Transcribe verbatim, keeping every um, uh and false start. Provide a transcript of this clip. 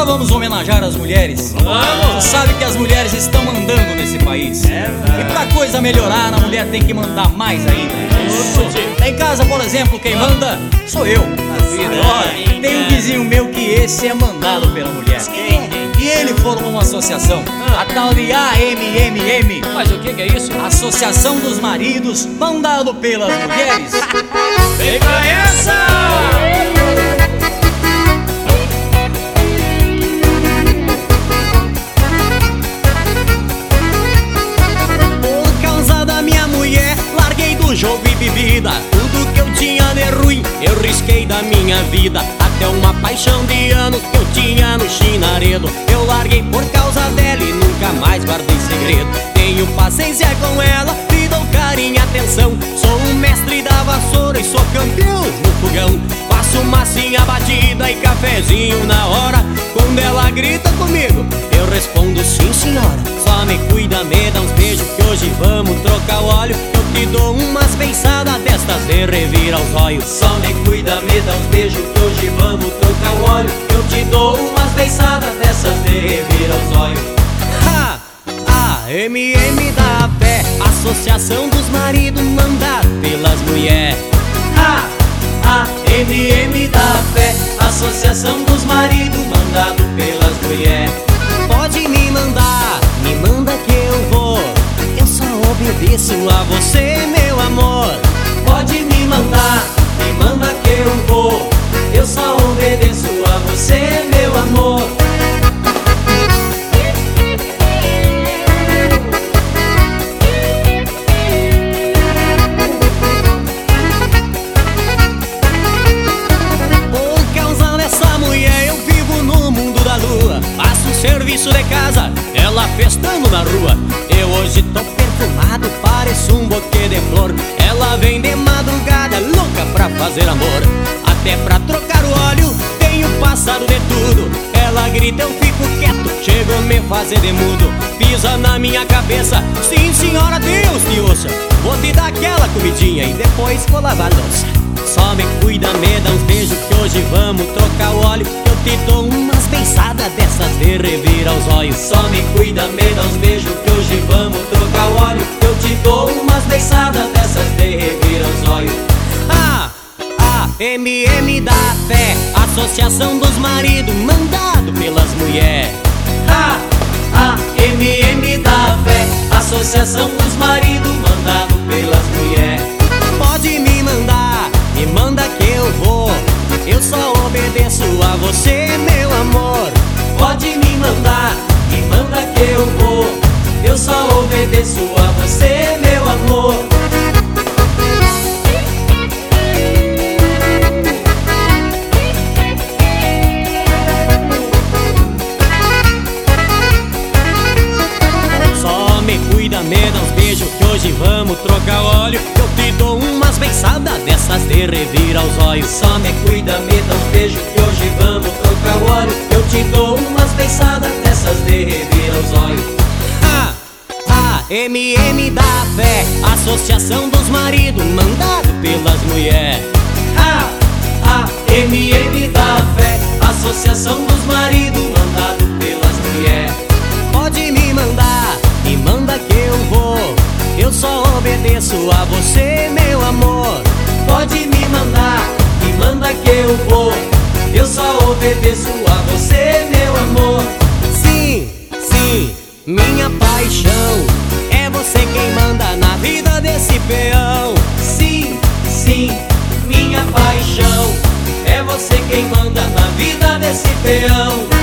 vamos homenagear as mulheres. Vamos! Você sabe que as mulheres estão mandando nesse país. É verdade. E pra coisa melhorar, a mulher tem que mandar mais ainda. Isso. Em casa, por exemplo, quem manda sou eu. vida. Tem um vizinho meu que esse é mandado pela mulher. E ele formou uma associação, a tal de A M M M. Mas o que que é isso? Associação dos Maridos Mandado pelas Mulheres. Vem pra essa! Por causa da minha mulher, larguei do jogo e bebida. Tudo que eu tinha de ruim, eu risquei da minha vida. Até uma paixão de anos que eu tinha no chinaredo, eu larguei por causa dela e nunca mais guardei segredo. Tenho paciência com ela, lhe dou carinho e atenção. Sou o mestre da vassoura e sou campeão no fogão. Faço massinha batida e cafezinho na hora. Quando ela grita comigo, eu respondo sim senhora. Só me cuida, me dá uns beijos que hoje vamos trocar o óleo. Eu te dou umas beiçadas destas de revira os olhos. Só me cuida, me dá uns beijos que hoje vamos trocar o óleo. Eu te dou umas beiçadas dessas de revira os olhos. Ha! A M M da Fé, Associação dos Maridos Mandados pelas Mulheres. A A M M da Fé, Associação dos Maridos Mandado pelas Mulheres. Pode me mandar, me manda que eu vou. Eu só obedeço a você, meu amor. Pode me mandar, me manda que eu vou. Eu só obedeço a você, meu amor. Por causa dessa mulher eu vivo no mundo da lua. Faço serviço de casa, ela festando na rua. Eu hoje tô perfumado, pareço um buquê de flor. Ela vem de madrugada, louca pra fazer amor. Até pra trocar o óleo, tenho passado de tudo. Ela grita, eu fico quieto, chego a me fazer de mudo. Pisa na minha cabeça, sim senhora, Deus te ouça. Vou te dar aquela comidinha e depois vou lavar a louça. Só me cuida, me dá uns beijos que hoje vamos trocar o óleo. Eu te dou umas beiçadas dessas de revira os olhos. Só me cuida, me dá uns beijos que hoje vamos trocar o óleo. Eu te dou umas beiçadas dessas de revira os olhos. A A M M da Fé, Associação dos Maridos Mandado pelas Mulheres. A A M M da Fé, Associação dos Maridos Mandado pelas Mulheres. Pode me mandar, me manda que eu vou. Eu só obedeço a você, meu amor. Pode me mandar, me manda que eu vou. Eu só obedeço a você, meu amor. Só me cuida, me dá uns beijos que hoje vamos trocar óleo. Eu te dou umas beiçadas dessas de revira os olhos. Só me cuida, me dá uns beijos que hoje vamos trocar o óleo. Eu te dou umas beiçadas dessas de revira os olhos. A A M M da Fé, Associação dos Maridos Mandado pelas Mulheres. A A M M da Fé, Associação dos Maridos Mandado pelas Mulheres. Pode me mandar, me manda que eu vou. Eu só obedeço a você, meu amor. Pode me mandar, me manda que eu vou. Eu só obedeço a você, meu amor. Sim, sim, minha paixão. É você quem manda na vida desse peão. Sim, sim, minha paixão. É você quem manda na vida desse peão.